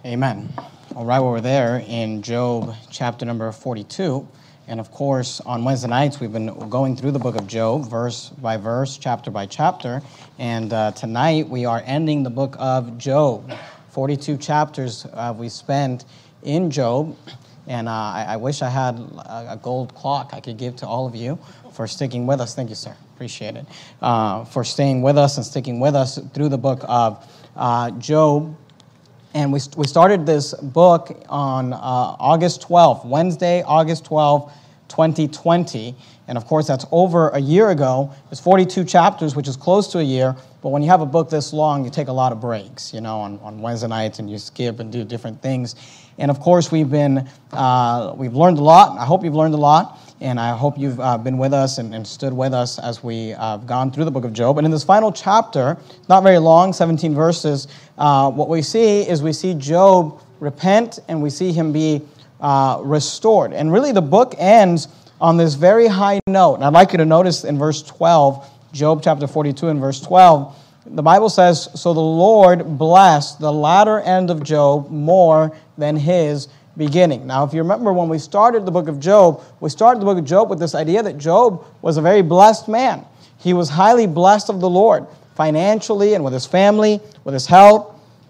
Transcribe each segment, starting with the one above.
Amen. All right, well, we're there in Job chapter number 42. And of course, on Wednesday nights, we've been going through the book of Job, verse by verse, chapter by chapter. And tonight, we are ending the book of Job. 42 chapters we spent in Job. And I wish I had a gold clock I could give to all of you for sticking with us. Thank you, sir. Appreciate it. For staying with us and sticking with us through the book of Job. And we started this book on August 12th, Wednesday, August 12th, 2020. And of course, that's over a year ago. It's 42 chapters, which is close to a year. But when you have a book this long, you take a lot of breaks, on Wednesday nights, and you skip and do different things. And of course, we've learned a lot. I hope you've learned a lot. And I hope you've been with us and stood with us as we've gone through the book of Job. And in this final chapter, not very long, 17 verses, what we see Job repent and we see him be restored. And really the book ends on this very high note. And I'd like you to notice in verse 12, Job chapter 42 and verse 12, the Bible says, "So the Lord blessed the latter end of Job more than his beginning." Now, if you remember when we started the book of Job, we started the book of Job with this idea that Job was a very blessed man. He was highly blessed of the Lord, financially and with his family, with his health,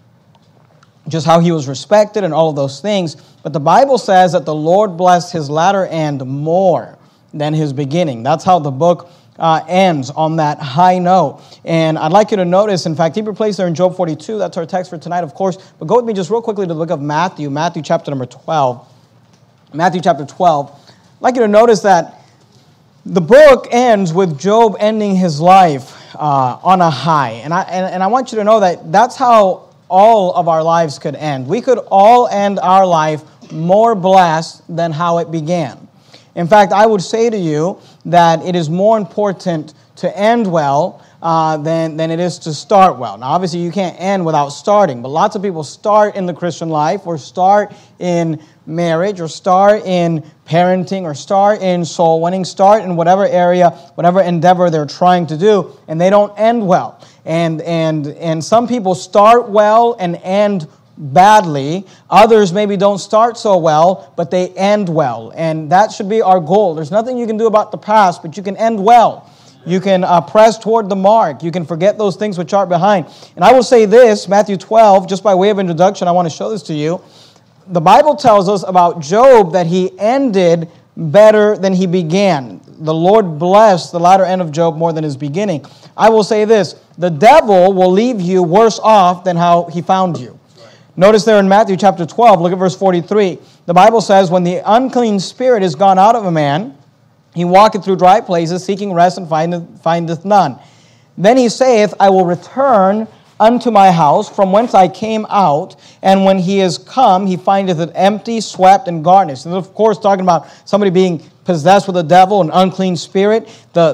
just how he was respected and all of those things. But the Bible says that the Lord blessed his latter end more than his beginning. That's how the book ends, on that high note. And I'd like you to notice, in fact, keep your place there in Job 42. That's our text for tonight, of course. But go with me just real quickly to the book of Matthew, Matthew chapter number 12. Matthew chapter 12. I'd like you to notice that the book ends with Job ending his life on a high. And I want you to know that that's how all of our lives could end. We could all end our life more blessed than how it began. In fact, I would say to you that it is more important to end well than it is to start well. Now, obviously, you can't end without starting, but lots of people start in the Christian life or start in marriage or start in parenting or start in soul winning, start in whatever area, whatever endeavor they're trying to do, and they don't end well. And some people start well and end badly. Others maybe don't start so well, but they end well. And that should be our goal. There's nothing you can do about the past, but you can end well. You can press toward the mark. You can forget those things which are behind. And I will say this, Matthew 12, just by way of introduction, I want to show this to you. The Bible tells us about Job that he ended better than he began. The Lord blessed the latter end of Job more than his beginning. I will say this, the devil will leave you worse off than how he found you. Notice there in Matthew chapter 12, look at verse 43. The Bible says, "When the unclean spirit is gone out of a man, he walketh through dry places, seeking rest, and findeth none. Then he saith, I will return unto my house, from whence I came out. And when he is come, he findeth it empty, swept, and garnished." And of course, talking about somebody being possessed with a devil, an unclean spirit.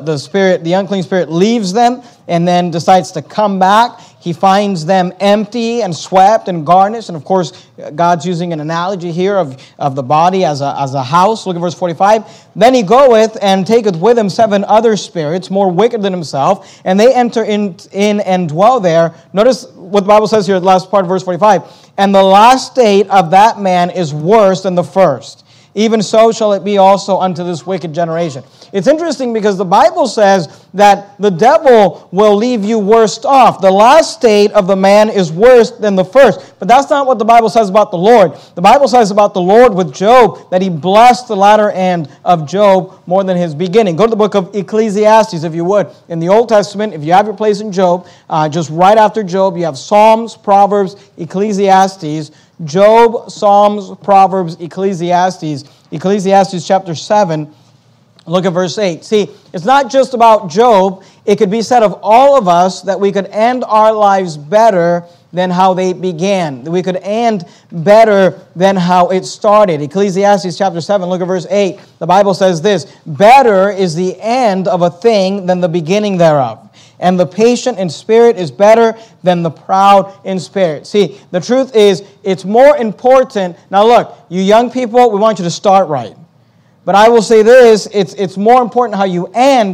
The unclean spirit leaves them and then decides to come back. He finds them empty and swept and garnished. And of course, God's using an analogy here of the body as a house. Look at verse 45. "Then he goeth and taketh with him 7 other spirits, more wicked than himself, and they enter in and dwell there." Notice what the Bible says here, the last part of verse 45. "And the last state of that man is worse than the first. Even so shall it be also unto this wicked generation." It's interesting because the Bible says that the devil will leave you worst off. The last state of the man is worse than the first. But that's not what the Bible says about the Lord. The Bible says about the Lord with Job that he blessed the latter end of Job more than his beginning. Go to the book of Ecclesiastes, if you would. In the Old Testament, if you have your place in Job, just right after Job, you have Psalms, Proverbs, Ecclesiastes. Job, Psalms, Proverbs, Ecclesiastes. Ecclesiastes chapter 7, look at verse 8. See, it's not just about Job. It could be said of all of us that we could end our lives better than how they began. We could end better than how it started. Ecclesiastes chapter 7, look at verse 8. The Bible says this, "Better is the end of a thing than the beginning thereof. And the patient in spirit is better than the proud in spirit." See, the truth is, it's more important. Now look, you young people, we want you to start right. But I will say this, it's more important how you end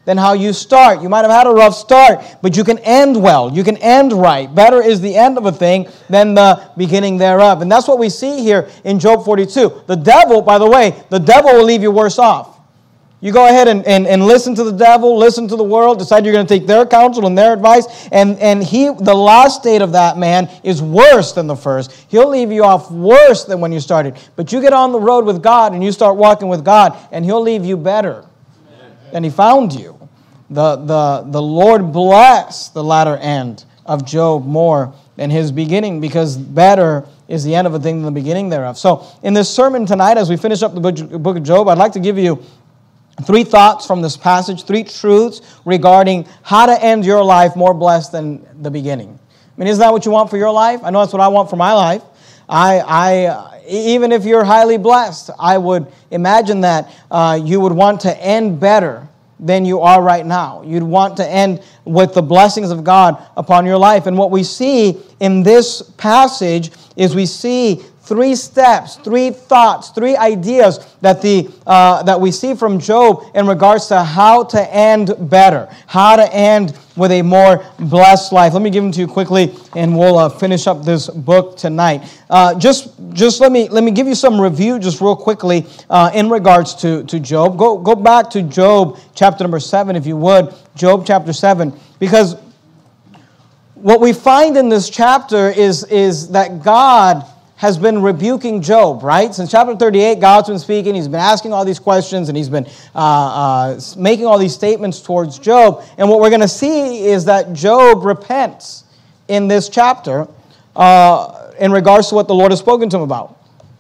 than how you start. You might have had a rough start, but you can end well. You can end right. Better is the end of a thing than the beginning thereof. And that's what we see here in Job 42. The devil, by the way, the devil will leave you worse off. You go ahead and listen to the devil, listen to the world, decide you're going to take their counsel and their advice, and the last state of that man is worse than the first. He'll leave you off worse than when you started. But you get on the road with God and you start walking with God, and He'll leave you better than He found you. The Lord bless the latter end of Job more than his beginning, because better is the end of a thing than the beginning thereof. So in this sermon tonight, as we finish up the book of Job, I'd like to give you 3 thoughts from this passage, 3 truths regarding how to end your life more blessed than the beginning. I mean, isn't that what you want for your life? I know that's what I want for my life. Even if you're highly blessed, I would imagine that you would want to end better than you are right now. You'd want to end with the blessings of God upon your life. And what we see in this passage is we see 3 steps, 3 thoughts, 3 ideas that we see from Job in regards to how to end better, how to end with a more blessed life. Let me give them to you quickly, and we'll finish up this book tonight. Just let me give you some review just real quickly in regards to Job. Go back to Job chapter number 7, if you would. Job chapter 7, because what we find in this chapter is that God has been rebuking Job, right? Since chapter 38, God's been speaking. He's been asking all these questions, and He's been making all these statements towards Job. And what we're going to see is that Job repents in this chapter in regards to what the Lord has spoken to him about.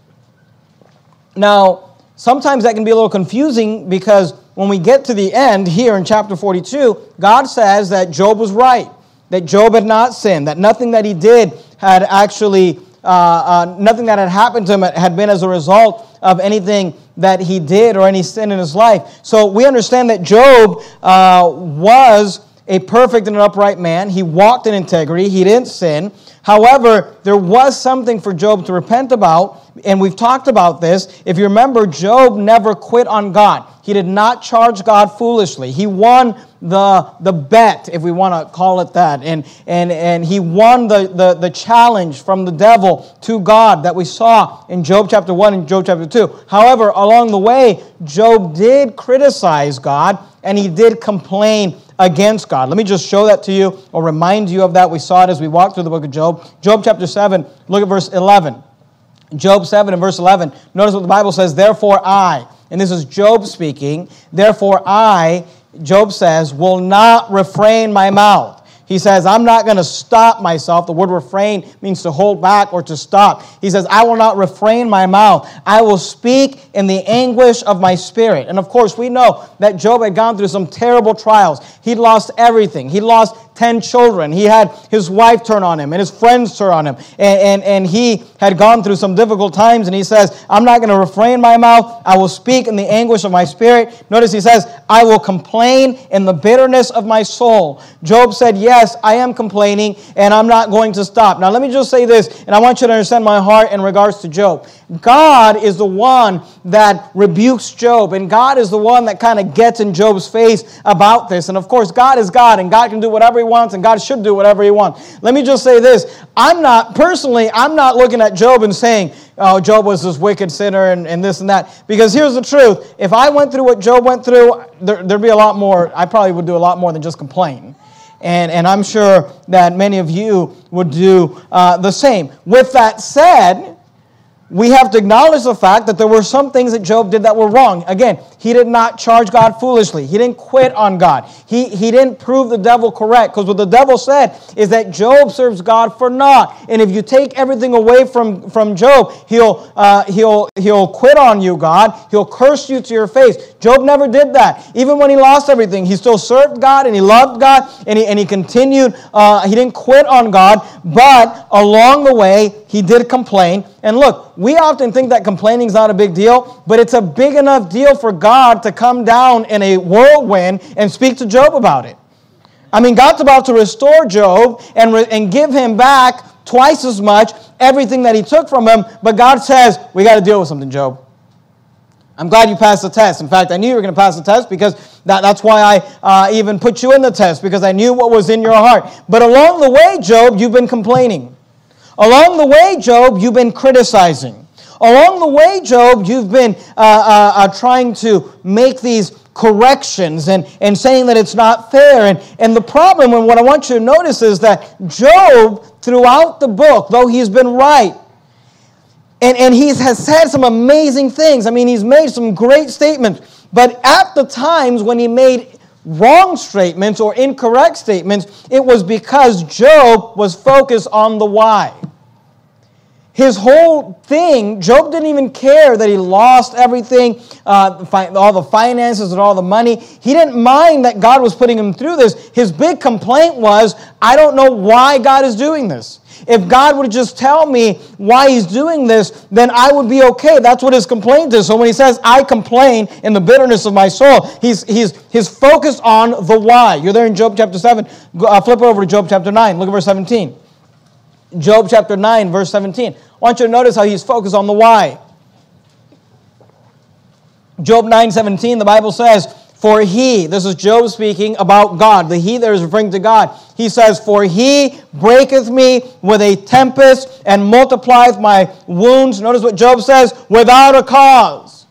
Now, sometimes that can be a little confusing, because when we get to the end here in chapter 42, God says that Job was right, that Job had not sinned, that nothing that he did had actually nothing that had happened to him had been as a result of anything that he did or any sin in his life. So we understand that Job was a perfect and an upright man. He walked in integrity. He didn't sin. However, there was something for Job to repent about, and we've talked about this. If you remember, Job never quit on God. He did not charge God foolishly. He won the bet, if we want to call it that, and he won the challenge from the devil to God that we saw in Job chapter 1 and Job chapter 2. However, along the way, Job did criticize God, and he did complain against God. Let me just show that to you, or remind you of that. We saw it as we walked through the book of Job. Job chapter 7, look at verse 11. Job 7 and verse 11, notice what the Bible says, "Therefore I," and this is Job speaking, "Therefore I," Job says, "will not refrain my mouth." He says, I'm not going to stop myself. The word refrain means to hold back or to stop. He says, I will not refrain my mouth. I will speak in the anguish of my spirit. And of course, we know that Job had gone through some terrible trials. He'd lost everything. He lost 10 children. He had his wife turn on him and his friends turn on him. And he had gone through some difficult times. And he says, I'm not going to refrain my mouth. I will speak in the anguish of my spirit. Notice he says, I will complain in the bitterness of my soul. Job said, yes, I am complaining, and I'm not going to stop. Now, let me just say this, and I want you to understand my heart in regards to Job. God is the one that rebukes Job, and God is the one that kind of gets in Job's face about this. And of course, God is God, and God can do whatever He wants, and God should do whatever He wants. Let me just say this. I'm not looking at Job and saying, oh, Job was this wicked sinner and this and that. Because here's the truth. If I went through what Job went through, there'd be a lot more. I probably would do a lot more than just complain. And I'm sure that many of you would do the same. With that said, we have to acknowledge the fact that there were some things that Job did that were wrong. Again, he did not charge God foolishly. He didn't quit on God. He didn't prove the devil correct. Because what the devil said is that Job serves God for naught. And if you take everything away from Job, he'll quit on you, God. He'll curse you to your face. Job never did that. Even when he lost everything, he still served God and he loved God and he continued. He didn't quit on God. But along the way, he did complain. And look, we often think that complaining is not a big deal, but it's a big enough deal for God to come down in a whirlwind and speak to Job about it. I mean, God's about to restore Job and give him back twice as much, everything that he took from him, but God says, we got to deal with something, Job. I'm glad you passed the test. In fact, I knew you were going to pass the test because that's why I even put you in the test, because I knew what was in your heart. But along the way, Job, you've been complaining. Along the way, Job, you've been criticizing. Along the way, Job, you've been trying to make these corrections and saying that it's not fair. And the problem, and what I want you to notice, is that Job, throughout the book, though he's been right, and he has said some amazing things. I mean, he's made some great statements. But at the times when he made wrong statements or incorrect statements, it was because Job was focused on the why. His whole thing, Job didn't even care that he lost everything, all the finances and all the money. He didn't mind that God was putting him through this. His big complaint was, I don't know why God is doing this. If God would just tell me why he's doing this, then I would be okay. That's what his complaint is. So when he says, I complain in the bitterness of my soul, he's focused on the why. You're there in Job chapter 7. Flip over to Job chapter 9. Look at verse 17. Job chapter 9, verse 17. I want you to notice how he's focused on the why. Job 9:17, the Bible says, for he, this is Job speaking about God. The he there is referring to God. He says, for he breaketh me with a tempest and multiplieth my wounds. Notice what Job says, without a cause.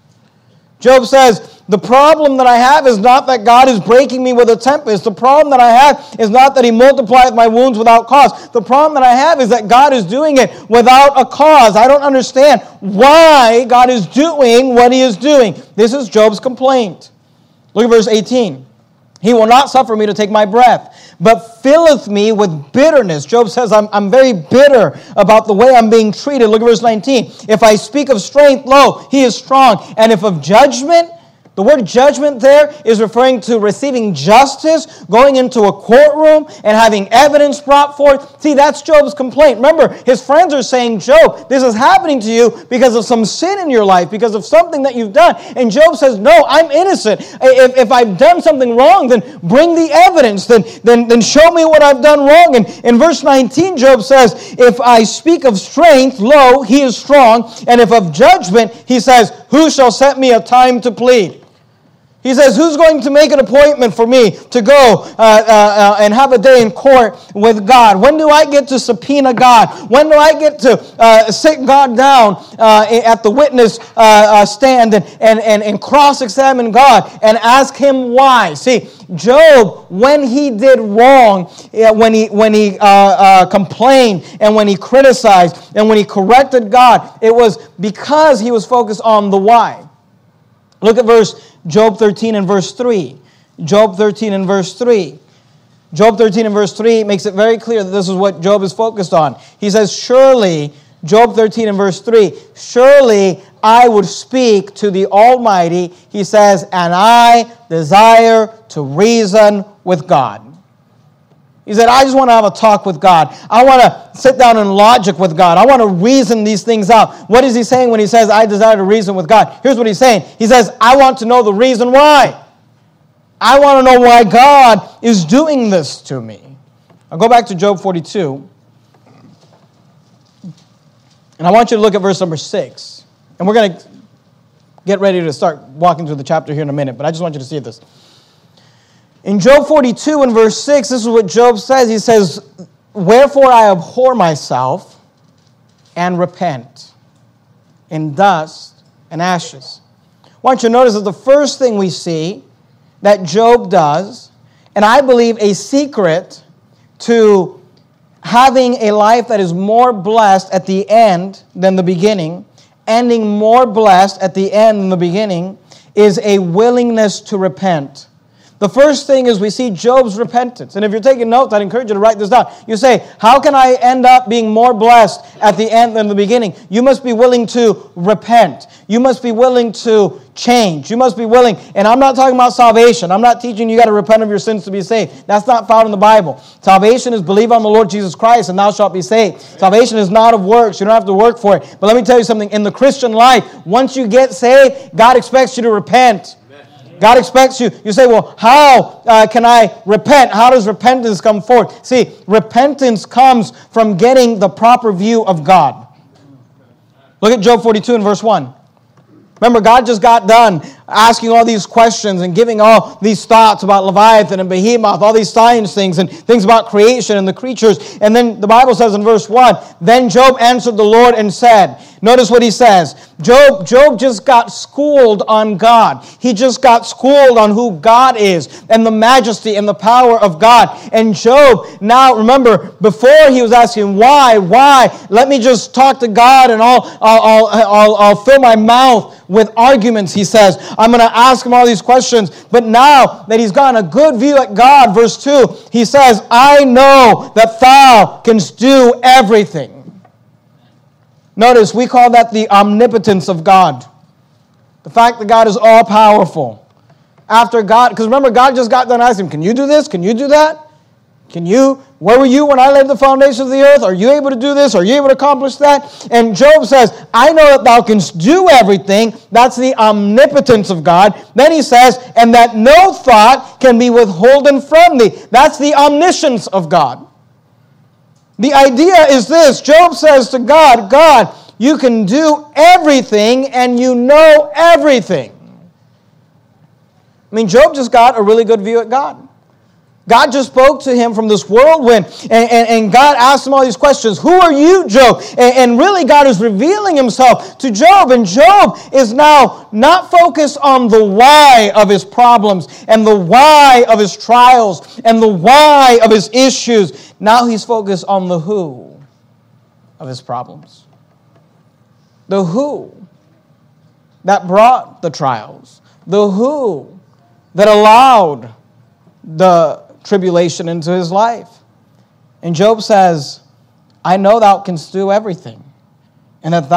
Job says, the problem that I have is not that God is breaking me with a tempest. The problem that I have is not that he multiplieth my wounds without cause. The problem that I have is that God is doing it without a cause. I don't understand why God is doing what he is doing. This is Job's complaint. Look at verse 18. He will not suffer me to take my breath, but filleth me with bitterness. Job says, I'm very bitter about the way I'm being treated. Look at verse 19. If I speak of strength, lo, he is strong. And if of judgment, the word judgment there is referring to receiving justice, going into a courtroom and having evidence brought forth. See, that's Job's complaint. Remember, his friends are saying, Job, this is happening to you because of some sin in your life, because of something that you've done. And Job says, no, I'm innocent. If I've done something wrong, then bring the evidence. Then show me what I've done wrong. And in verse 19, Job says, if I speak of strength, lo, he is strong. And if of judgment, he says, who shall set me a time to plead? He says, who's going to make an appointment for me to go and have a day in court with God? When do I get to subpoena God? When do I get to sit God down at the witness stand and cross-examine God and ask him why? See, Job, when he did wrong, when he complained and when he criticized and when he corrected God, it was because he was focused on the why. Look at Job 13 and verse 3. Job 13 and verse 3. Job 13 and verse 3 makes it very clear that this is what Job is focused on. He says, surely, Job 13 and verse 3, surely I would speak to the Almighty, he says, and I desire to reason with God. He said, I just want to have a talk with God. I want to sit down in logic with God. I want to reason these things out. What is he saying when he says, I desire to reason with God? Here's what he's saying. He says, I want to know the reason why. I want to know why God is doing this to me. I'll go back to Job 42. And I want you to look at verse number 6. And we're going to get ready to start walking through the chapter here in a minute. But I just want you to see this. In Job 42 and verse 6, this is what Job says. He says, wherefore I abhor myself and repent in dust and ashes. I want you to notice that the first thing we see that Job does, and I believe a secret to having a life that is more blessed at the end than the beginning, ending more blessed at the end than the beginning, is a willingness to repent. The first thing is we see Job's repentance. And if you're taking notes, I'd encourage you to write this down. You say, how can I end up being more blessed at the end than the beginning? You must be willing to repent. You must be willing to change. You must be willing. And I'm not talking about salvation. I'm not teaching you got to repent of your sins to be saved. That's not found in the Bible. Salvation is believe on the Lord Jesus Christ and thou shalt be saved. Salvation is not of works. You don't have to work for it. But let me tell you something. In the Christian life, once you get saved, God expects you to repent. God expects you. You say, well, how can I repent? How does repentance come forth? See, repentance comes from getting the proper view of God. Look at Job 42 and verse 1. Remember, God just got done asking all these questions and giving all these thoughts about Leviathan and Behemoth, all these science things and things about creation and the creatures. And then the Bible says in verse 1, then Job answered the Lord and said, notice what he says. Job just got schooled on God. He just got schooled on who God is and the majesty and the power of God. And Job, now remember, before he was asking, why? Let me just talk to God and I'll fill my mouth with arguments, he says. I'm going to ask him all these questions. But now that he's gotten a good view at God, verse 2, he says, I know that thou canst do everything. Notice, we call that the omnipotence of God. The fact that God is all-powerful. After God, because remember, God just got done asking him, can you do this? Can you do that? Where were you when I laid the foundation of the earth? Are you able to do this? Are you able to accomplish that? And Job says, I know that thou canst do everything. That's the omnipotence of God. Then he says, and that no thought can be withholden from thee. That's the omniscience of God. The idea is this. Job says to God, God, you can do everything and you know everything. I mean, Job just got a really good view at God. God just spoke to him from this whirlwind, and God asked him all these questions. Who are you, Job? And really, God is revealing himself to Job, and Job is now not focused on the why of his problems, and the why of his trials, and the why of his issues. Now he's focused on the who of his problems. The who that brought the trials. The who that allowed the tribulation into his life. And Job says, I know thou canst do everything, and that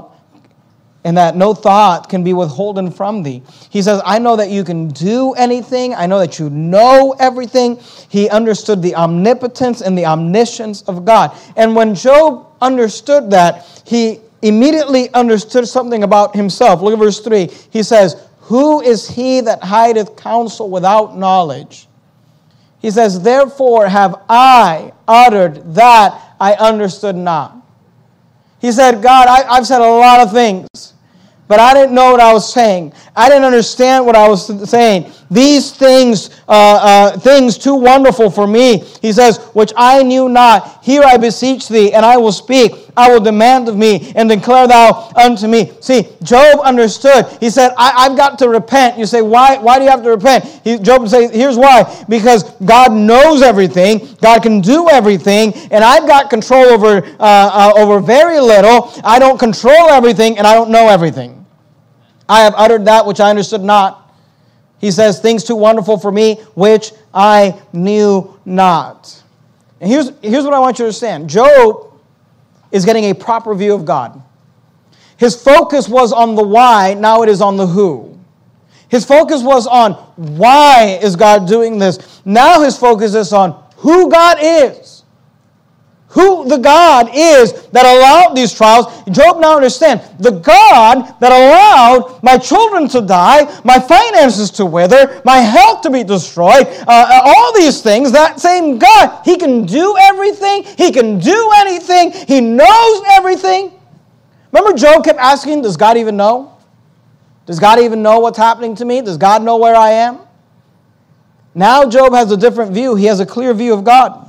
no thought can be withholden from thee. He says, I know that you can do anything. I know that you know everything. He understood the omnipotence and the omniscience of God. And when Job understood that, he immediately understood something about himself. Look at verse 3. He says, who is he that hideth counsel without knowledge? He says, therefore have I uttered that I understood not. He said, God, I've said a lot of things, but I didn't know what I was saying. I didn't understand what I was saying. These things too wonderful for me, he says, which I knew not. Here I beseech thee, and I will speak. I will demand of me, and declare thou unto me. See, Job understood. He said, I've got to repent. You say, why do you have to repent? Job says, here's why. Because God knows everything. God can do everything. And I've got control over very little. I don't control everything, and I don't know everything. I have uttered that which I understood not. He says, things too wonderful for me, which I knew not. And here's what I want you to understand. Job is getting a proper view of God. His focus was on the why, now it is on the who. His focus was on why is God doing this. Now his focus is on who God is. Who the God is that allowed these trials. Job now understands the God that allowed my children to die, my finances to wither, my health to be destroyed, all these things, that same God, He can do everything, He can do anything, He knows everything. Remember Job kept asking, does God even know? Does God even know what's happening to me? Does God know where I am? Now Job has a different view. He has a clear view of God.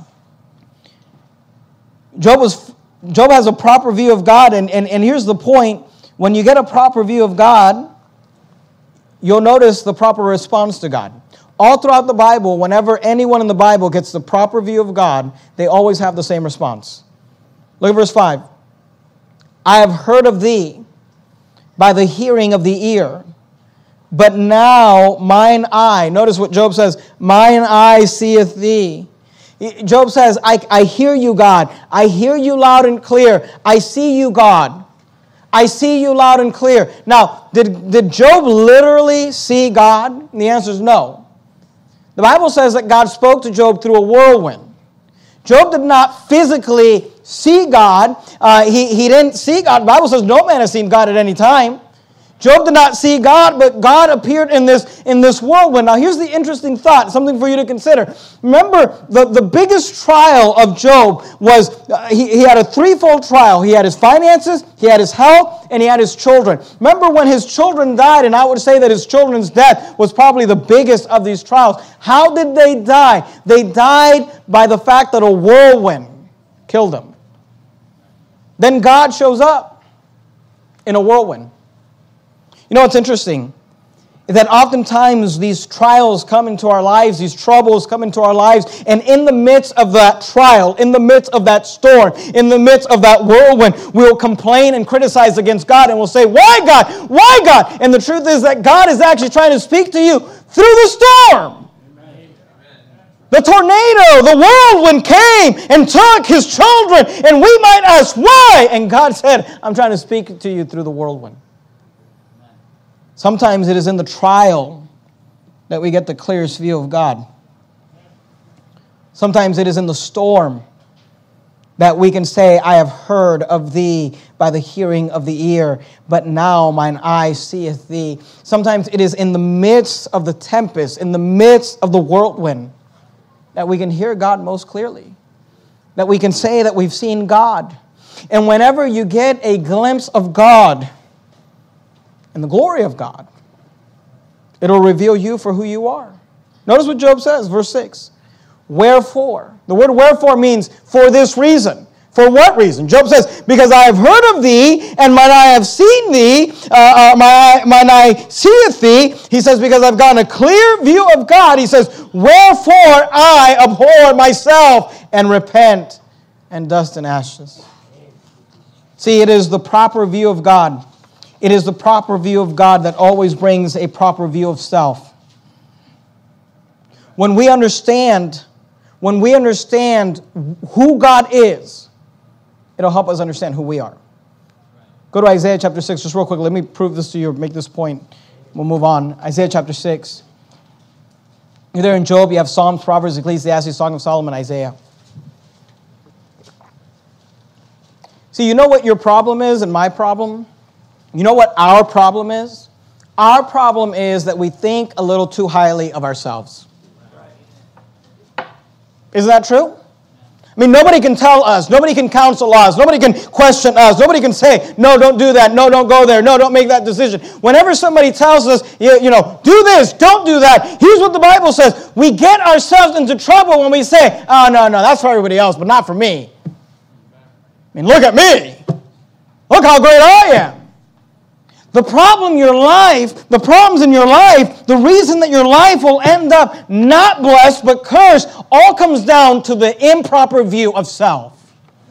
Job has a proper view of God, and here's the point. When you get a proper view of God, you'll notice the proper response to God. All throughout the Bible, whenever anyone in the Bible gets the proper view of God, they always have the same response. Look at verse 5. I have heard of thee by the hearing of the ear, but now mine eye, notice what Job says, mine eye seeth thee. Job says, I hear you, God. I hear you loud and clear. I see you, God. I see you loud and clear. Now, did Job literally see God? And the answer is no. The Bible says that God spoke to Job through a whirlwind. Job did not physically see God. He didn't see God. The Bible says no man has seen God at any time. Job did not see God, but God appeared in this whirlwind. Now, here's the interesting thought, something for you to consider. Remember, the biggest trial of Job was, he had a threefold trial. He had his finances, he had his health, and he had his children. Remember when his children died, and I would say that his children's death was probably the biggest of these trials. How did they die? They died by the fact that a whirlwind killed them. Then God shows up in a whirlwind. You know what's interesting? Is that oftentimes these trials come into our lives, these troubles come into our lives, and in the midst of that trial, in the midst of that storm, in the midst of that whirlwind, we'll complain and criticize against God, and we'll say, why God? Why God? And the truth is that God is actually trying to speak to you through the storm. The tornado, the whirlwind came and took his children, and we might ask, why? And God said, I'm trying to speak to you through the whirlwind. Sometimes it is in the trial that we get the clearest view of God. Sometimes it is in the storm that we can say, I have heard of thee by the hearing of the ear, but now mine eye seeth thee. Sometimes it is in the midst of the tempest, in the midst of the whirlwind, that we can hear God most clearly, that we can say that we've seen God. And whenever you get a glimpse of God, and the glory of God, it'll reveal you for who you are. Notice what Job says, verse 6. Wherefore. The word wherefore means for this reason. For what reason? Job says, because I have heard of thee, and mine eye have seen thee, mine eye seeth thee. He says, because I've gotten a clear view of God. He says, wherefore I abhor myself and repent and dust and ashes. See, it is the proper view of God. It is the proper view of God that always brings a proper view of self. When we understand who God is, it'll help us understand who we are. Go to Isaiah chapter 6, just real quick. Let me prove this to you, make this point. We'll move on. Isaiah chapter 6. You're there in Job, you have Psalms, Proverbs, Ecclesiastes, Song of Solomon, Isaiah. See, you know what your problem is and my problem? You know what our problem is? Our problem is that we think a little too highly of ourselves. Isn't that true? I mean, nobody can tell us, nobody can counsel us, nobody can question us, nobody can say, no, don't do that, no, don't go there, no, don't make that decision. Whenever somebody tells us, you know, do this, don't do that, here's what the Bible says. We get ourselves into trouble when we say, oh, no, that's for everybody else, but not for me. I mean, look at me. Look how great I am. The problems in your life, the reason that your life will end up not blessed but cursed, all comes down to the improper view of self.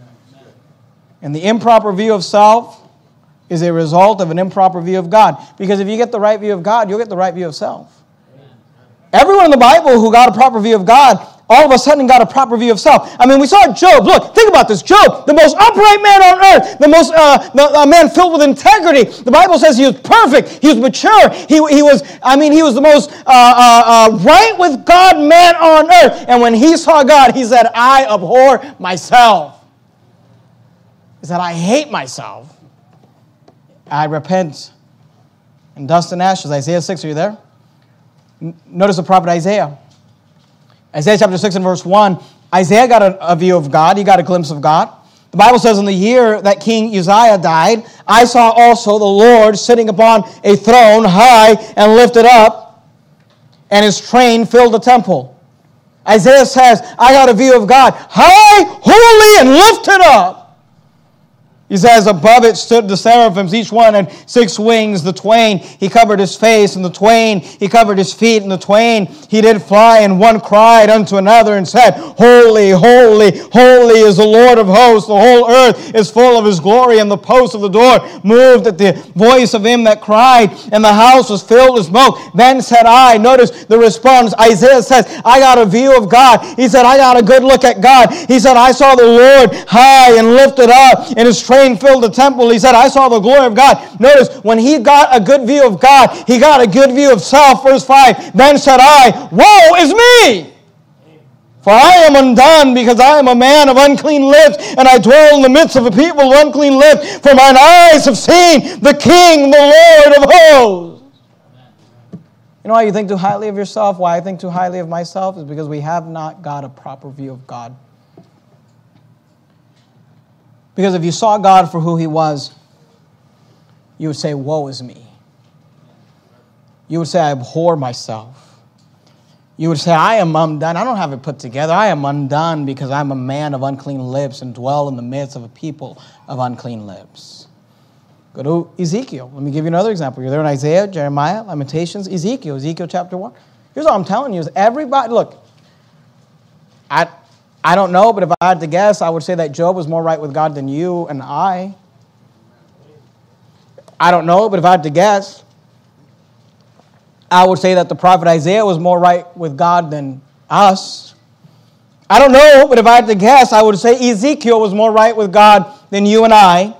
And the improper view of self is a result of an improper view of God. Because if you get the right view of God, you'll get the right view of self. Everyone in the Bible who got a proper view of God, all of a sudden got a proper view of self. I mean, we saw Job. Look, think about this. Job, the most upright man on earth, the man filled with integrity. The Bible says he was perfect. He was mature. He was the most right with God man on earth. And when he saw God, he said, I abhor myself. He said, I hate myself. I repent in dust and ashes. Isaiah 6, are you there? Notice the prophet Isaiah. Isaiah chapter 6 and verse 1, Isaiah got a view of God. He got a glimpse of God. The Bible says in the year that King Uzziah died, I saw also the Lord sitting upon a throne high and lifted up, and his train filled the temple. Isaiah says, I got a view of God, high, holy, and lifted up. He says, above it stood the seraphims, each one had 6 wings. The twain, he covered his face, and the twain, he covered his feet, and the twain, he did fly, and one cried unto another and said, Holy, holy, holy is the Lord of hosts. The whole earth is full of his glory, and the posts of the door moved at the voice of him that cried, and the house was filled with smoke. Then said I, notice the response, Isaiah says, I got a view of God. He said, I got a good look at God. He said, I saw the Lord high and lifted up, and his train filled the temple. He said, I saw the glory of God. Notice, when he got a good view of God, he got a good view of self. Verse 5, then said I, woe is me! For I am undone, because I am a man of unclean lips, and I dwell in the midst of a people of unclean lips. For mine eyes have seen the King, the Lord of hosts. You know why you think too highly of yourself? Why I think too highly of myself is because we have not got a proper view of God. Because if you saw God for who he was, you would say, woe is me. You would say, I abhor myself. You would say, I am undone. I don't have it put together. I am undone because I'm a man of unclean lips and dwell in the midst of a people of unclean lips. Go to Ezekiel. Let me give you another example. You're there in Isaiah, Jeremiah, Lamentations, Ezekiel chapter 1. Here's what I'm telling you is everybody, look, I don't know, but if I had to guess, I would say that Job was more right with God than you and I. I don't know, but if I had to guess, I would say that the prophet Isaiah was more right with God than us. I don't know, but if I had to guess, I would say Ezekiel was more right with God than you and I.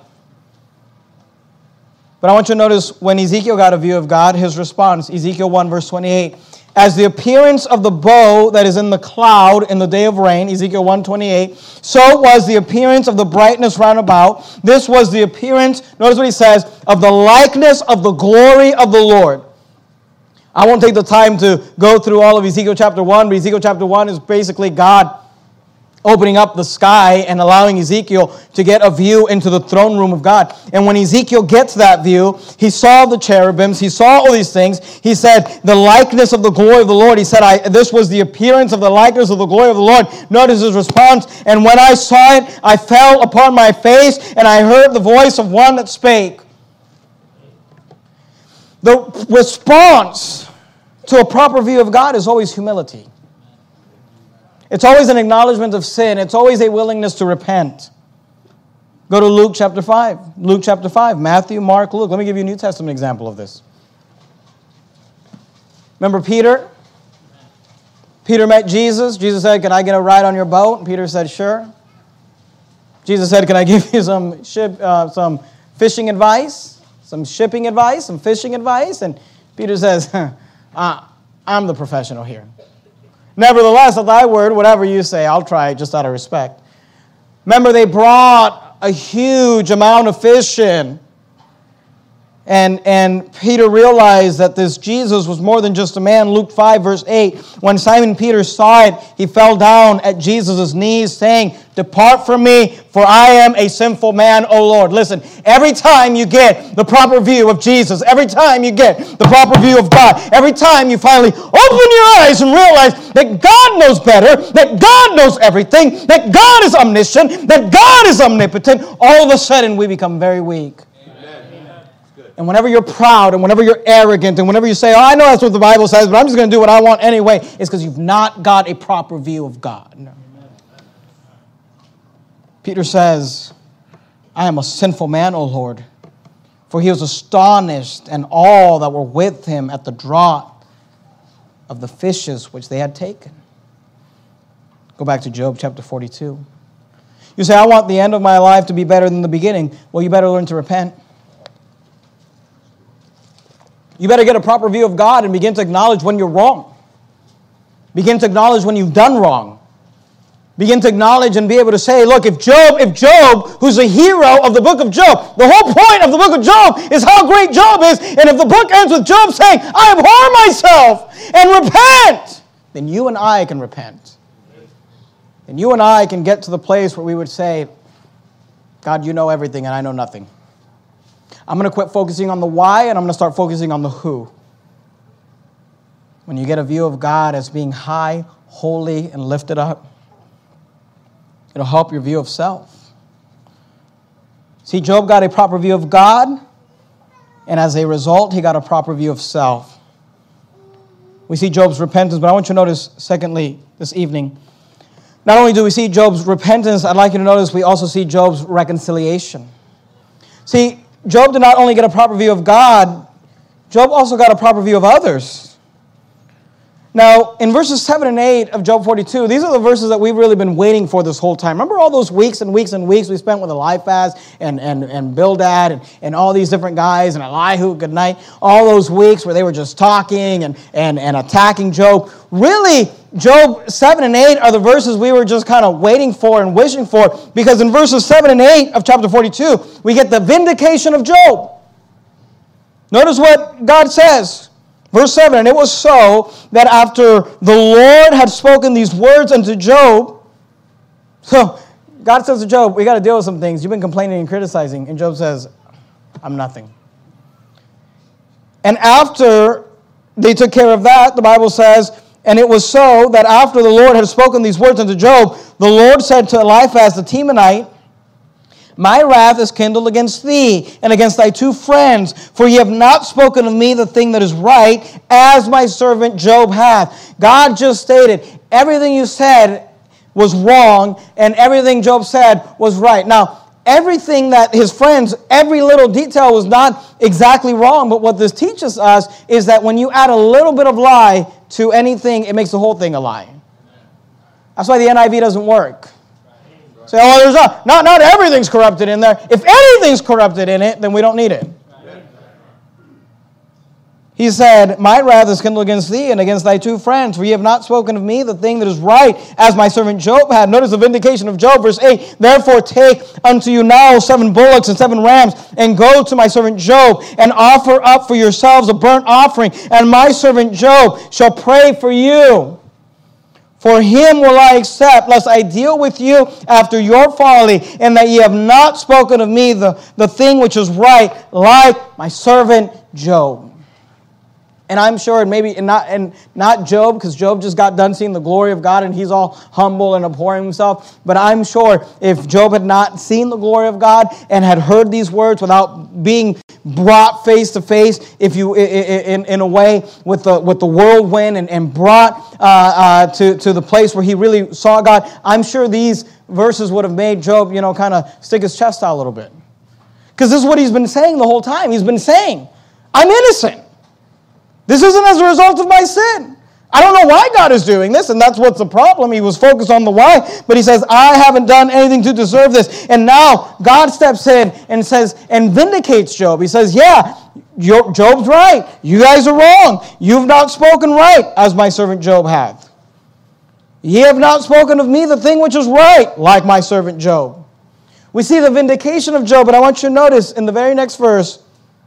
But I want you to notice when Ezekiel got a view of God, his response, Ezekiel 1 verse 28, as the appearance of the bow that is in the cloud in the day of rain, Ezekiel 1:28, so was the appearance of the brightness round about. This was the appearance, notice what he says, of the likeness of the glory of the Lord. I won't take the time to go through all of Ezekiel chapter 1, but Ezekiel chapter 1 is basically God opening up the sky and allowing Ezekiel to get a view into the throne room of God. And when Ezekiel gets that view, he saw the cherubims, he saw all these things. He said, the likeness of the glory of the Lord. He said, this was the appearance of the likeness of the glory of the Lord. Notice his response. And when I saw it, I fell upon my face, and I heard the voice of one that spake. The response to a proper view of God is always humility. It's always an acknowledgement of sin. It's always a willingness to repent. Go to Luke chapter 5. Luke chapter 5. Matthew, Mark, Luke. Let me give you a New Testament example of this. Remember Peter? Peter met Jesus. Jesus said, can I get a ride on your boat? And Peter said, sure. Jesus said, can I give you some fishing advice? Some shipping advice? Some fishing advice? And Peter says, I'm the professional here. Nevertheless, at thy word, whatever you say, I'll try it just out of respect. Remember, they brought a huge amount of fish in. And Peter realized that this Jesus was more than just a man. Luke 5, verse 8. When Simon Peter saw it, he fell down at Jesus' knees, saying, depart from me, for I am a sinful man, O Lord. Listen, every time you get the proper view of Jesus, every time you get the proper view of God, every time you finally open your eyes and realize that God knows better, that God knows everything, that God is omniscient, that God is omnipotent, all of a sudden we become very weak. And whenever you're proud and whenever you're arrogant and whenever you say, oh, I know that's what the Bible says, but I'm just going to do what I want anyway, it's because you've not got a proper view of God. No. Peter says, I am a sinful man, O Lord. For he was astonished, and all that were with him at the draught of the fishes which they had taken. Go back to Job chapter 42. You say, I want the end of my life to be better than the beginning. Well, you better learn to repent. You better get a proper view of God and begin to acknowledge when you're wrong. Begin to acknowledge when you've done wrong. Begin to acknowledge and be able to say, look, if Job, who's a hero of the book of Job, the whole point of the book of Job is how great Job is, and if the book ends with Job saying, I abhor myself and repent, then you and I can repent. And you and I can get to the place where we would say, God, you know everything and I know nothing. I'm going to quit focusing on the why, and I'm going to start focusing on the who. When you get a view of God as being high, holy, and lifted up, it'll help your view of self. See, Job got a proper view of God, and as a result, he got a proper view of self. We see Job's repentance, but I want you to notice, secondly, this evening, not only do we see Job's repentance, I'd like you to notice we also see Job's reconciliation. See, Job did not only get a proper view of God, Job also got a proper view of others. Now, in verses 7 and 8 of Job 42, these are the verses that we've really been waiting for this whole time. Remember all those weeks and weeks and weeks we spent with Eliphaz and Bildad and all these different guys and Elihu, good night, all those weeks where they were just talking and attacking Job. Really, Job 7 and 8 are the verses we were just kind of waiting for and wishing for, because in verses 7 and 8 of chapter 42, we get the vindication of Job. Notice what God says. Verse 7, and it was so that after the Lord had spoken these words unto Job, so God says to Job, we got to deal with some things. You've been complaining and criticizing. And Job says, I'm nothing. And after they took care of that, the Bible says, and it was so that after the Lord had spoken these words unto Job, the Lord said to Eliphaz the Temanite, my wrath is kindled against thee and against thy two friends, for ye have not spoken of me the thing that is right, as my servant Job hath. God just stated, everything you said was wrong, and everything Job said was right. Now, everything that his friends, every little detail was not exactly wrong, but what this teaches us is that when you add a little bit of lie to anything, it makes the whole thing a lie. That's why the NIV doesn't work. Say, oh, there's not everything's corrupted in there. If anything's corrupted in it, then we don't need it. He said, my wrath is kindled against thee and against thy two friends, for ye have not spoken of me the thing that is right, as my servant Job had. Notice the vindication of Job, verse 8. Therefore take unto you now 7 bullocks and 7 rams, and go to my servant Job, and offer up for yourselves a burnt offering, and my servant Job shall pray for you. For him will I accept, lest I deal with you after your folly, and that ye have not spoken of me the thing which is right, like my servant Job. And I'm sure, and not Job, because Job just got done seeing the glory of God and he's all humble and abhorring himself. But I'm sure if Job had not seen the glory of God and had heard these words without being brought face to face, if you in a way with the whirlwind and brought to the place where he really saw God, I'm sure these verses would have made Job, kind of stick his chest out a little bit. Because this is what he's been saying the whole time. He's been saying, I'm innocent. This isn't as a result of my sin. I don't know why God is doing this, and that's what's the problem. He was focused on the why, but he says, I haven't done anything to deserve this. And now God steps in and says, and vindicates Job. He says, yeah, Job's right. You guys are wrong. You've not spoken right, as my servant Job hath. Ye have not spoken of me the thing which is right, like my servant Job. We see the vindication of Job, but I want you to notice in the very next verse,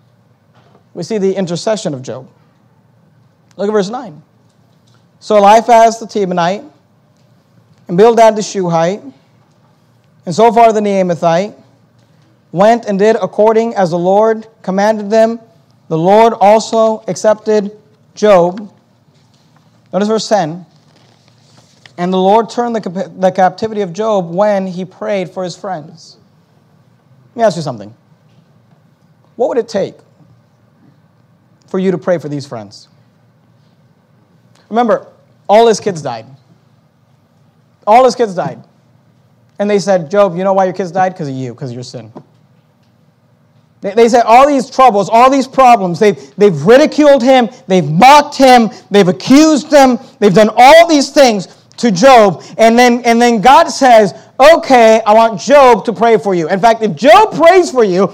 we see the intercession of Job. Look at verse 9. So Eliphaz the Temanite, and Bildad the Shuhite, and Zophar the Naamathite, went and did according as the Lord commanded them. The Lord also accepted Job. Notice verse 10. And the Lord turned the captivity of Job when he prayed for his friends. Let me ask you something. What would it take for you to pray for these friends? Remember, all his kids died. All his kids died. And they said, Job, you know why your kids died? Because of you, because of your sin. They said all these troubles, all these problems, they've ridiculed him, they've mocked him, they've accused him, they've done all these things to Job. And then God says, okay, I want Job to pray for you. In fact, if Job prays for you,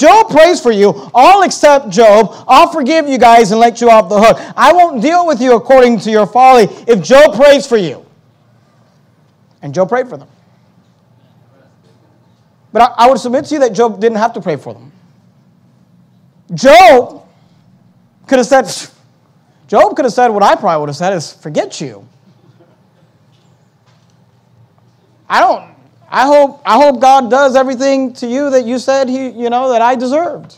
I'll accept Job, I'll forgive you guys and let you off the hook. I won't deal with you according to your folly if Job prays for you. And Job prayed for them. But I would submit to you that Job didn't have to pray for them. Job could have said what I probably would have said is, forget you. I hope God does everything to you that you said that I deserved.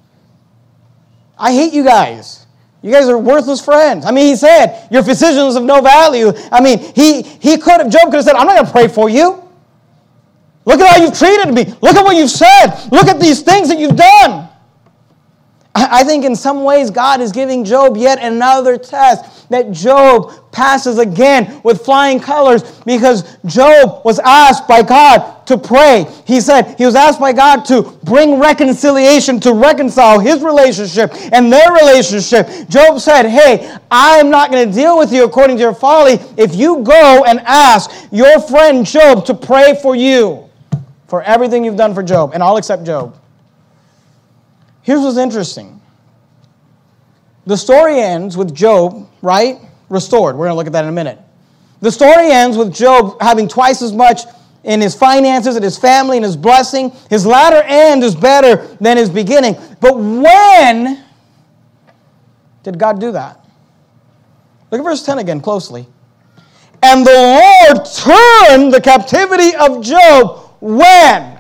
I hate you guys. You guys are worthless friends. I mean, he said, your physician is of no value. I mean, Job could have said, I'm not going to pray for you. Look at how you've treated me. Look at what you've said. Look at these things that you've done. I think in some ways God is giving Job yet another test. that Job passes again with flying colors because Job was asked by God to pray. He said he was asked by God to bring reconciliation, to reconcile his relationship and their relationship. Job said, hey, I am not going to deal with you according to your folly if you go and ask your friend Job to pray for you for everything you've done for Job, and I'll accept Job. Here's what's interesting. The story ends with Job, right? Restored. We're going to look at that in a minute. The story ends with Job having twice as much in his finances and his family and his blessing. His latter end is better than his beginning. But when did God do that? Look at verse 10 again closely. And the Lord turned the captivity of Job when?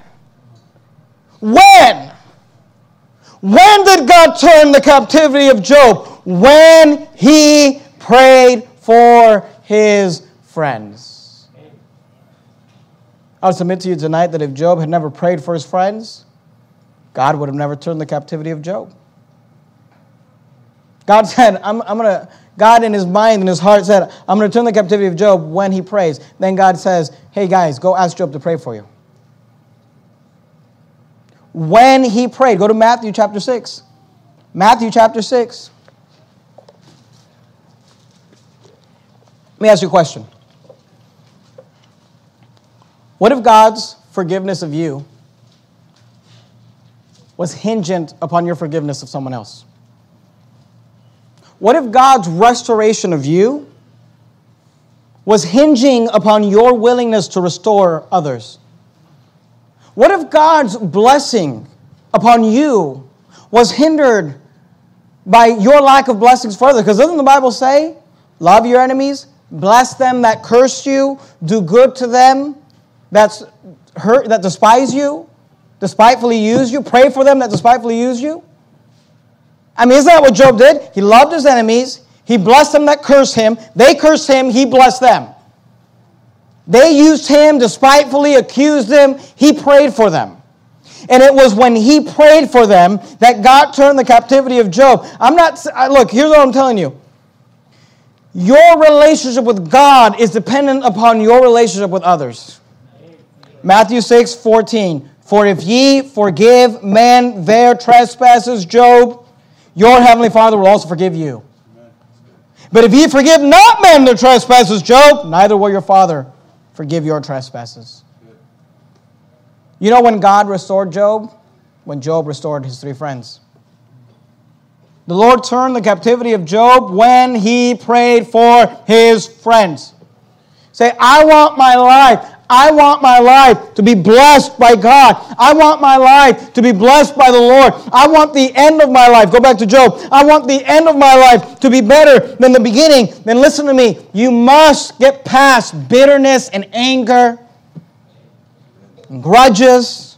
When? When did God turn the captivity of Job? When he prayed for his friends. I'll submit to you tonight that if Job had never prayed for his friends, God would have never turned the captivity of Job. God said, God in his mind and his heart said, I'm going to turn the captivity of Job when he prays. Then God says, hey guys, go ask Job to pray for you. When he prayed. Go to Matthew chapter 6. Matthew chapter 6. Let me ask you a question. What if God's forgiveness of you was hingent upon your forgiveness of someone else? What if God's restoration of you was hinging upon your willingness to restore others? What if God's blessing upon you was hindered by your lack of blessings further? Because doesn't the Bible say, love your enemies, bless them that curse you, do good to them that despise you, despitefully use you, pray for them that despitefully use you? I mean, isn't that what Job did? He loved his enemies, he blessed them that cursed him, they cursed him, he blessed them. They used him, despitefully accused him. He prayed for them. And it was when he prayed for them that God turned the captivity of Job. Look, here's what I'm telling you. Your relationship with God is dependent upon your relationship with others. Matthew 6:14. For if ye forgive men their trespasses, Job, your heavenly Father will also forgive you. But if ye forgive not men their trespasses, Job, neither will your Father forgive your trespasses. You know when God restored Job? When Job restored his three friends. The Lord turned the captivity of Job when he prayed for his friends. Say, I want my life to be blessed by God. I want my life to be blessed by the Lord. I want the end of my life. Go back to Job. I want the end of my life to be better than the beginning. Then listen to me. You must get past bitterness and anger and grudges.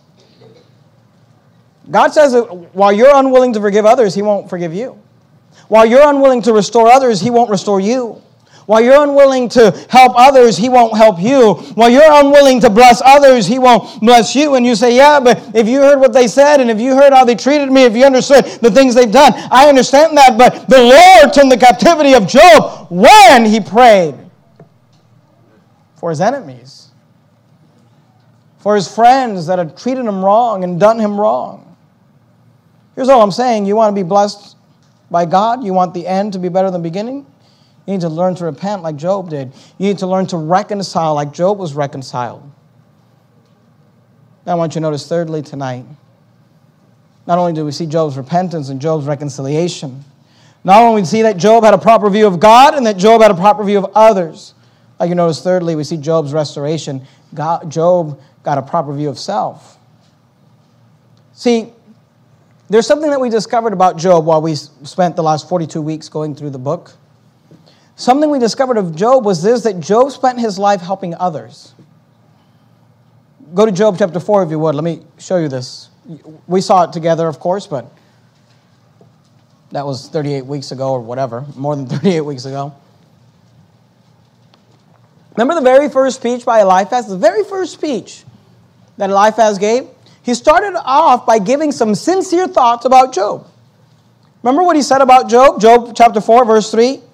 God says that while you're unwilling to forgive others, He won't forgive you. While you're unwilling to restore others, He won't restore you. While you're unwilling to help others, He won't help you. While you're unwilling to bless others, He won't bless you. And you say, yeah, but if you heard what they said, and if you heard how they treated me, if you understood the things they've done, I understand that. But the Lord turned the captivity of Job when he prayed for his enemies, for his friends that had treated him wrong and done him wrong. Here's all I'm saying. You want to be blessed by God? You want the end to be better than the beginning? You need to learn to repent like Job did. You need to learn to reconcile like Job was reconciled. Now I want you to notice thirdly tonight, not only do we see Job's repentance and Job's reconciliation, not only do we see that Job had a proper view of God and that Job had a proper view of others. Like you notice thirdly, we see Job's restoration. Job got a proper view of self. See, there's something that we discovered about Job while we spent the last 42 weeks going through the book. Something we discovered of Job was this, that Job spent his life helping others. Go to Job chapter 4 if you would. Let me show you this. We saw it together, of course, but that was 38 weeks ago or whatever, more than 38 weeks ago. Remember the very first speech by Eliphaz? The very first speech that Eliphaz gave? He started off by giving some sincere thoughts about Job. Remember what he said about Job? Job chapter 4, verse 3.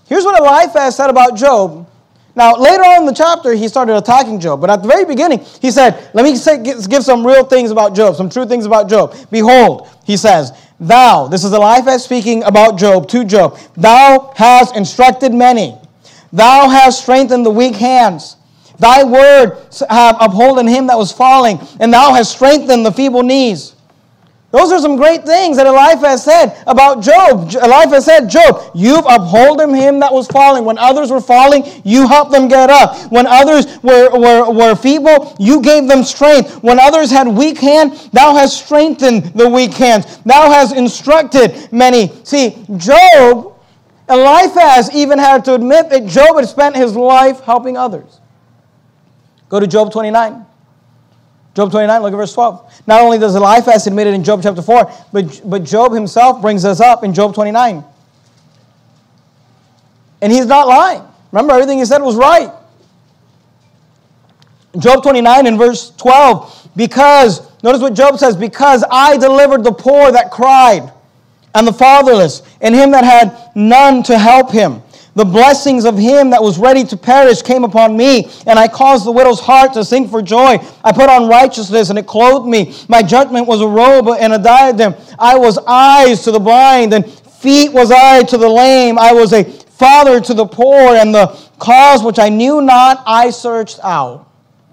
Here's what Eliphaz said about Job. Now, later on in the chapter, he started attacking Job. But at the very beginning, he said, let me give some real things about Job, some true things about Job. Behold, he says, thou, this is Eliphaz speaking about Job, to Job, thou hast instructed many. Thou hast strengthened the weak hands. Thy word have upholden him that was falling, and thou hast strengthened the feeble knees. Those are some great things that Eliphaz said about Job. Eliphaz said, Job, you've upholden him that was falling. When others were falling, you helped them get up. When others were feeble, you gave them strength. When others had weak hands, thou hast strengthened the weak hands. Thou hast instructed many. See, Job, Eliphaz even had to admit that Job had spent his life helping others. Go to Job 29. Job 29, look at verse 12. Not only does Eliphaz admit it in Job chapter 4, but Job himself brings us up in Job 29. And he's not lying. Remember, everything he said was right. Job 29 in verse 12, notice what Job says, because I delivered the poor that cried, and the fatherless, and him that had none to help him. The blessings of him that was ready to perish came upon me, and I caused the widow's heart to sing for joy. I put on righteousness, and it clothed me. My judgment was a robe and a diadem. I was eyes to the blind, and feet was I to the lame. I was a father to the poor, and the cause which I knew not, I searched out.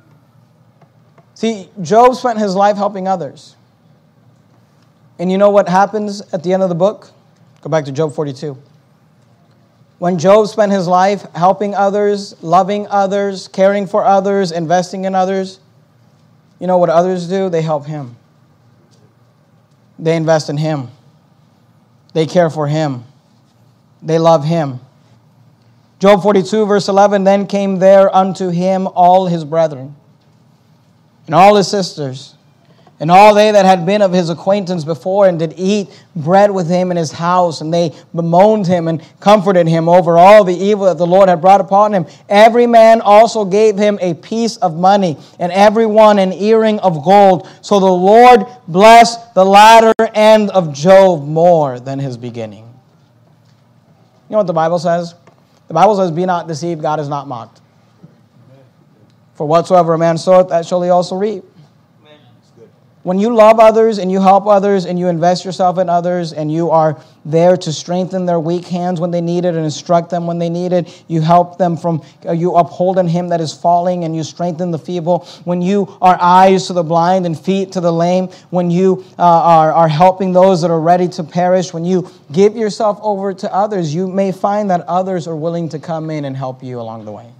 See, Job spent his life helping others. And you know what happens at the end of the book? Go back to Job 42. When Job spent his life helping others, loving others, caring for others, investing in others, you know what others do? They help him. They invest in him. They care for him. They love him. Job 42, verse 11, then came there unto him all his brethren, and all his sisters, and all they that had been of his acquaintance before, and did eat bread with him in his house, and they bemoaned him and comforted him over all the evil that the Lord had brought upon him. Every man also gave him a piece of money, and every one an earring of gold. So the Lord blessed the latter end of Job more than his beginning. You know what the Bible says? The Bible says, be not deceived, God is not mocked. For whatsoever a man soweth, that shall he also reap. When you love others and you help others and you invest yourself in others and you are there to strengthen their weak hands when they need it and instruct them when they need it, you help them you uphold in him that is falling and you strengthen the feeble. When you are eyes to the blind and feet to the lame, when you are helping those that are ready to perish, when you give yourself over to others, you may find that others are willing to come in and help you along the way.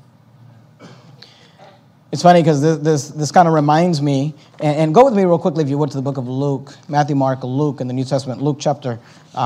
It's funny because this kind of reminds me, and go with me real quickly if you would to the book of Luke, Matthew, Mark, Luke in the New Testament, Luke chapter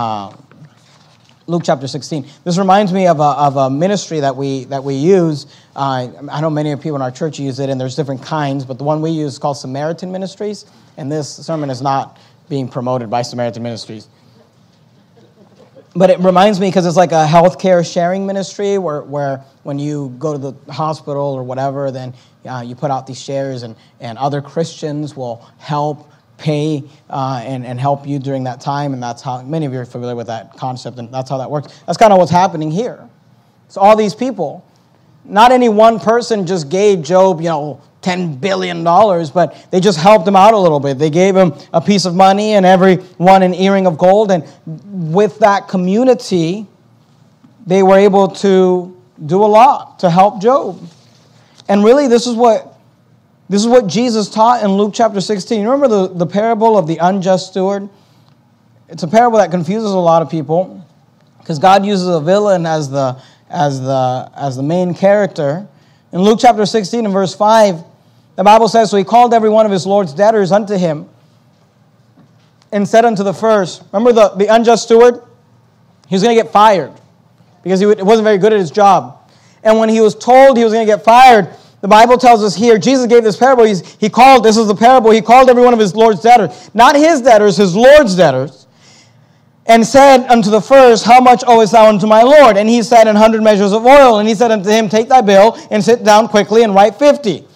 16. This reminds me of a ministry that we use. I know many of people in our church use it, and there's different kinds, but the one we use is called Samaritan Ministries, and this sermon is not being promoted by Samaritan Ministries. But it reminds me because it's like a healthcare sharing ministry where when you go to the hospital or whatever, then you put out these shares and other Christians will help pay and help you during that time. And that's how, many of you are familiar with that concept, and that's how that works. That's kind of what's happening here. So all these people, not any one person just gave Job, $10 billion, but they just helped him out a little bit. They gave him a piece of money and every one an earring of gold. And with that community, they were able to do a lot to help Job. And really, this is what Jesus taught in Luke chapter 16. You remember the parable of the unjust steward? It's a parable that confuses a lot of people because God uses a villain as the main character. In Luke chapter 16 and verse 5, the Bible says, so he called every one of his Lord's debtors unto him and said unto the first, remember the unjust steward? He was going to get fired because he wasn't very good at his job. And when he was told he was going to get fired, the Bible tells us here, Jesus gave this parable. He called every one of his Lord's debtors, not his debtors, his Lord's debtors, and said unto the first, how much owest thou unto my Lord? And he said, 100 measures of oil. And he said unto him, take thy bill and sit down quickly and write 50.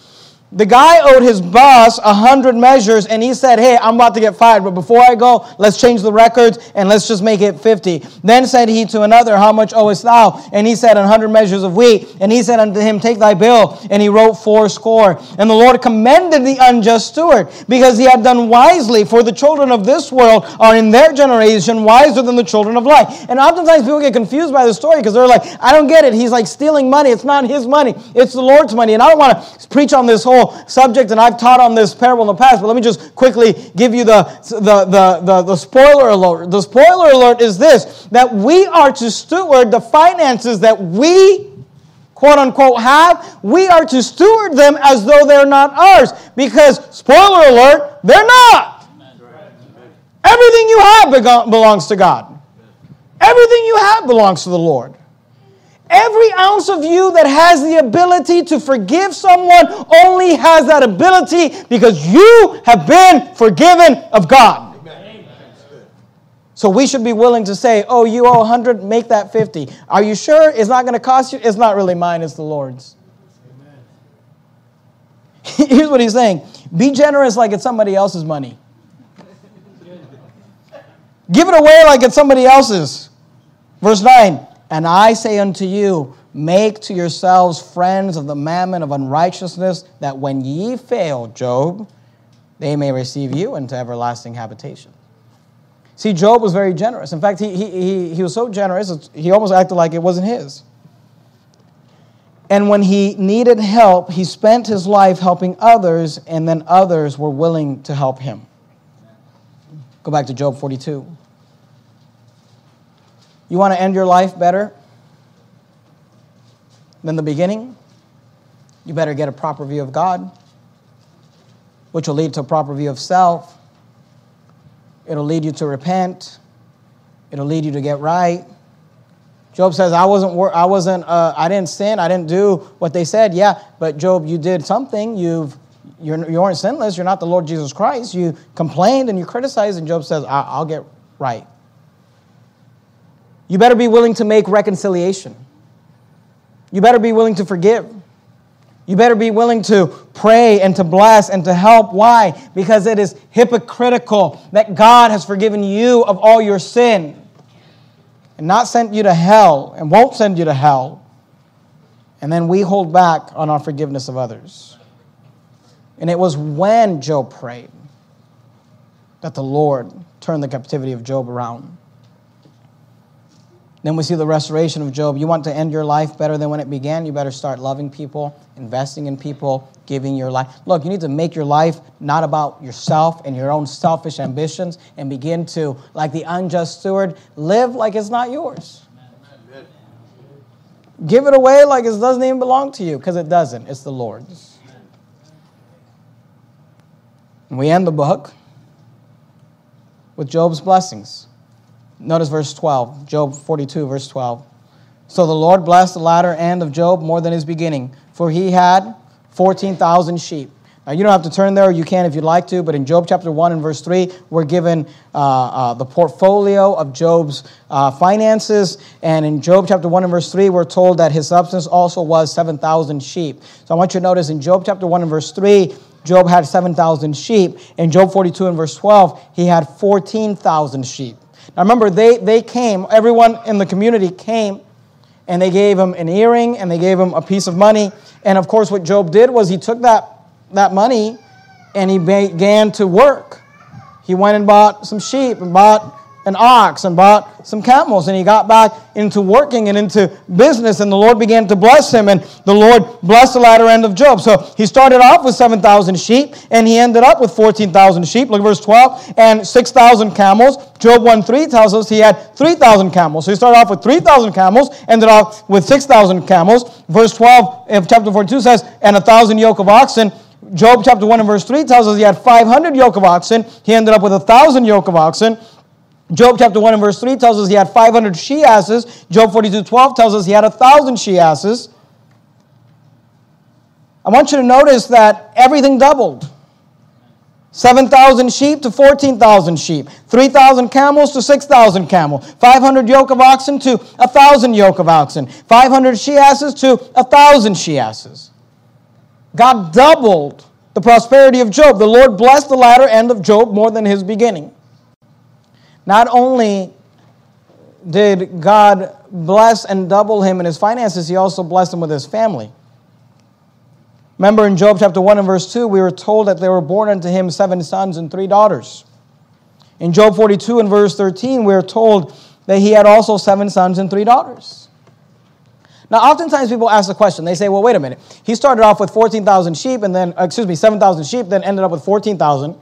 The guy owed his boss 100 measures, and he said, hey, I'm about to get fired, but before I go, let's change the records, and let's just make it 50. Then said he to another, how much owest thou? And he said, 100 measures of wheat. And he said unto him, take thy bill. And he wrote 80. And the Lord commended the unjust steward, because he had done wisely, for the children of this world are in their generation wiser than the children of light. And oftentimes people get confused by the story, because they're like, I don't get it. He's like stealing money. It's not his money. It's the Lord's money. And I don't want to preach on this whole subject, and I've taught on this parable in the past, but let me just quickly give you the spoiler alert. The spoiler alert is this, that we are to steward the finances that we, quote unquote, have. We are to steward them as though they're not ours, because, spoiler alert, they're not. Everything you have belongs to God. Everything you have belongs to the Lord. Every ounce of you that has the ability to forgive someone only has that ability because you have been forgiven of God. Amen. So we should be willing to say, oh, you owe 100, make that 50. Are you sure it's not going to cost you? It's not really mine, it's the Lord's. Amen. Here's what he's saying. Be generous like it's somebody else's money. Give it away like it's somebody else's. Verse 9. And I say unto you, make to yourselves friends of the mammon of unrighteousness, that when ye fail, Job, they may receive you into everlasting habitation. See, Job was very generous. In fact, he was so generous, he almost acted like it wasn't his. And when he needed help, he spent his life helping others, and then others were willing to help him. Go back to Job 42. You want to end your life better than the beginning? You better get a proper view of God, which will lead to a proper view of self. It'll lead you to repent. It'll lead you to get right. Job says, I didn't sin. I didn't do what they said. Yeah, but Job, you did something. You weren't sinless. You're not the Lord Jesus Christ. You complained and you criticized, and Job says, I'll get right. You better be willing to make reconciliation. You better be willing to forgive. You better be willing to pray and to bless and to help. Why? Because it is hypocritical that God has forgiven you of all your sin and not sent you to hell and won't send you to hell. And then we hold back on our forgiveness of others. And it was when Job prayed that the Lord turned the captivity of Job around. Then we see the restoration of Job. You want to end your life better than when it began? You better start loving people, investing in people, giving your life. Look, you need to make your life not about yourself and your own selfish ambitions and begin to, like the unjust steward, live like it's not yours. Amen. Give it away like it doesn't even belong to you, because it doesn't. It's the Lord's. And we end the book with Job's blessings. Notice verse 12, Job 42, verse 12. So the Lord blessed the latter end of Job more than his beginning, for he had 14,000 sheep. Now, you don't have to turn there, you can if you'd like to, but in Job chapter 1 and verse 3, we're given the portfolio of Job's finances. And in Job chapter 1 and verse 3, we're told that his substance also was 7,000 sheep. So I want you to notice in Job chapter 1 and verse 3, Job had 7,000 sheep. In Job 42 and verse 12, he had 14,000 sheep. Now remember, they came, everyone in the community came, and they gave him an earring, and they gave him a piece of money. And of course, what Job did was he took that money, and he began to work. He went and bought some sheep, and bought an ox, and bought some camels, and he got back into working and into business, and the Lord began to bless him, and the Lord blessed the latter end of Job. So he started off with 7,000 sheep, and he ended up with 14,000 sheep. Look at verse 12, and 6,000 camels. Job 1:3 tells us he had 3,000 camels. So he started off with 3,000 camels, ended off with 6,000 camels. Verse 12 of chapter 42 says, and 1,000 yoke of oxen. Job chapter 1 and verse 3 tells us he had 500 yoke of oxen. He ended up with 1,000 yoke of oxen. Job chapter 1 and verse 3 tells us he had 500 she-asses. Job 42:12 tells us he had 1,000 she-asses. I want you to notice that everything doubled. 7,000 sheep to 14,000 sheep. 3,000 camels to 6,000 camels. 500 yoke of oxen to 1,000 yoke of oxen. 500 she-asses to 1,000 she-asses. God doubled the prosperity of Job. The Lord blessed the latter end of Job more than his beginning. Not only did God bless and double him in his finances, he also blessed him with his family. Remember in Job chapter 1 and verse 2, we were told that there were born unto him 7 sons and 3 daughters. In Job 42 and verse 13, we are told that he had also 7 sons and 3 daughters. Now, oftentimes people ask the question. They say, well, wait a minute. He started off with 14,000 sheep and then, 7,000 sheep, then ended up with 14,000.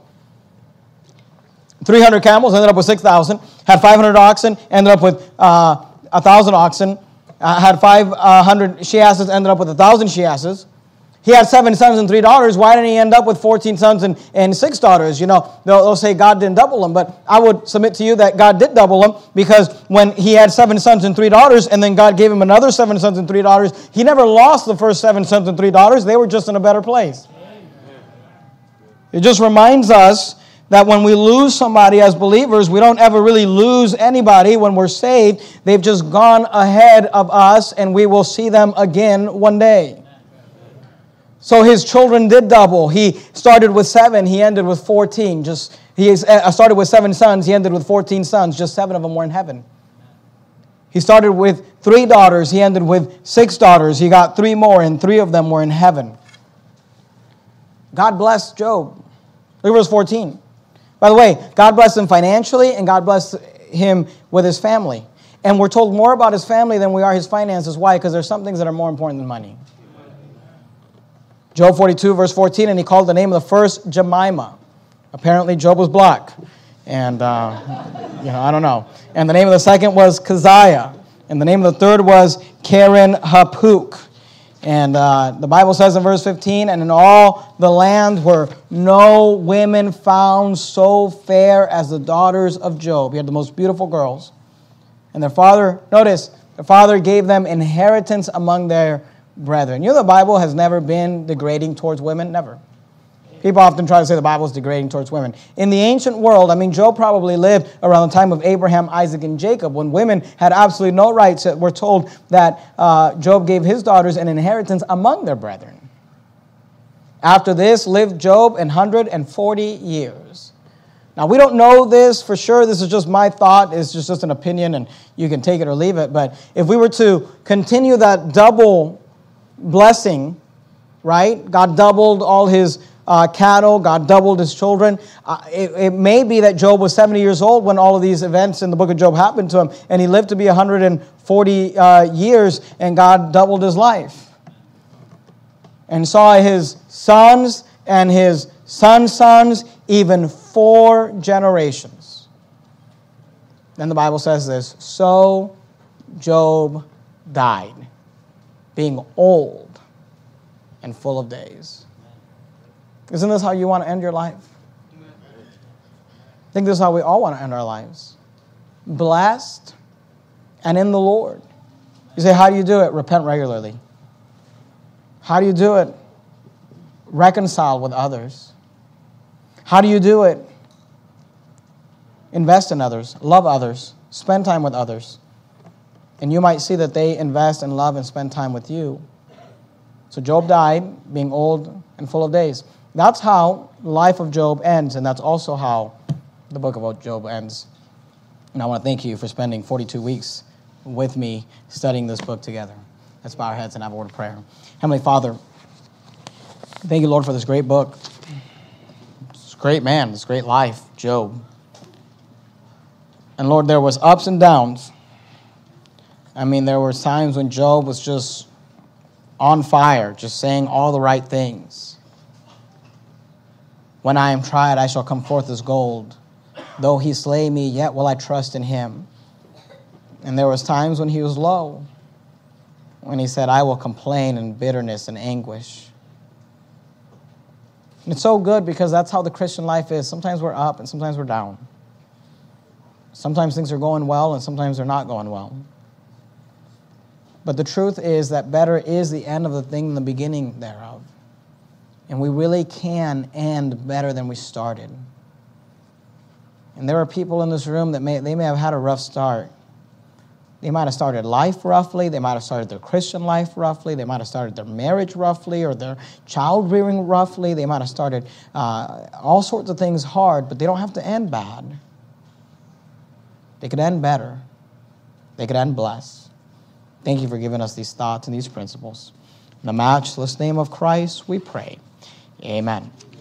300 camels, ended up with 6,000. Had 500 oxen, ended up with 1,000 oxen. Had 500 she-asses, ended up with 1,000 she-asses. He had 7 sons and 3 daughters. Why didn't he end up with 14 sons and 6 daughters? You know, they'll say God didn't double them, but I would submit to you that God did double them, because when he had 7 sons and 3 daughters, and then God gave him another 7 sons and 3 daughters, he never lost the first 7 sons and 3 daughters. They were just in a better place. It just reminds us that when we lose somebody as believers, we don't ever really lose anybody when we're saved. They've just gone ahead of us, and we will see them again one day. So his children did double. He started with 7. He ended with 14. He started with 7 sons. He ended with 14 sons. Just 7 of them were in heaven. He started with 3 daughters. He ended with 6 daughters. He got 3 more, and 3 of them were in heaven. God blessed Job. Look at verse 14. By the way, God blessed him financially, and God blessed him with his family. And we're told more about his family than we are his finances. Why? Because there's some things that are more important than money. Job 42, verse 14, and he called the name of the first Jemima. Apparently, Job was black. And, I don't know. And the name of the second was Keziah. And the name of the third was Karen Hapuk. And the Bible says in verse 15, and in all the land were no women found so fair as the daughters of Job. He had the most beautiful girls. And their father gave them inheritance among their brethren. You know the Bible has never been degrading towards women? Never. People often try to say the Bible is degrading towards women. In the ancient world, Job probably lived around the time of Abraham, Isaac, and Jacob, when women had absolutely no rights. We're told that Job gave his daughters an inheritance among their brethren. After this lived Job 140 years. Now, we don't know this for sure. This is just my thought. It's just an opinion, and you can take it or leave it. But if we were to continue that double blessing, right? God doubled all his cattle. God doubled his children. It may be that Job was 70 years old when all of these events in the book of Job happened to him, and he lived to be 140 years, and God doubled his life. And saw his sons and his sons' sons, even 4 generations. Then the Bible says this, so Job died, being old and full of days. Isn't this how you want to end your life? I think this is how we all want to end our lives. Blessed and in the Lord. You say, how do you do it? Repent regularly. How do you do it? Reconcile with others. How do you do it? Invest in others. Love others. Spend time with others. And you might see that they invest and love and spend time with you. So Job died, being old and full of days. That's how the life of Job ends, and that's also how the book of Job ends. And I want to thank you for spending 42 weeks with me studying this book together. Let's bow our heads and have a word of prayer. Heavenly Father, thank you, Lord, for this great book. This great man, this great life, Job. And Lord, there was ups and downs. There were times when Job was just on fire, just saying all the right things. When I am tried, I shall come forth as gold. Though he slay me, yet will I trust in him. And there was times when he was low, when he said, I will complain in bitterness and anguish. And it's so good because that's how the Christian life is. Sometimes we're up and sometimes we're down. Sometimes things are going well and sometimes they're not going well. But the truth is that better is the end of the thing than the beginning thereof. And we really can end better than we started. And there are people in this room that may have had a rough start. They might have started life roughly. They might have started their Christian life roughly. They might have started their marriage roughly or their child rearing roughly. They might have started all sorts of things hard, but they don't have to end bad. They could end better. They could end blessed. Thank you for giving us these thoughts and these principles. In the matchless name of Christ, we pray. Amen.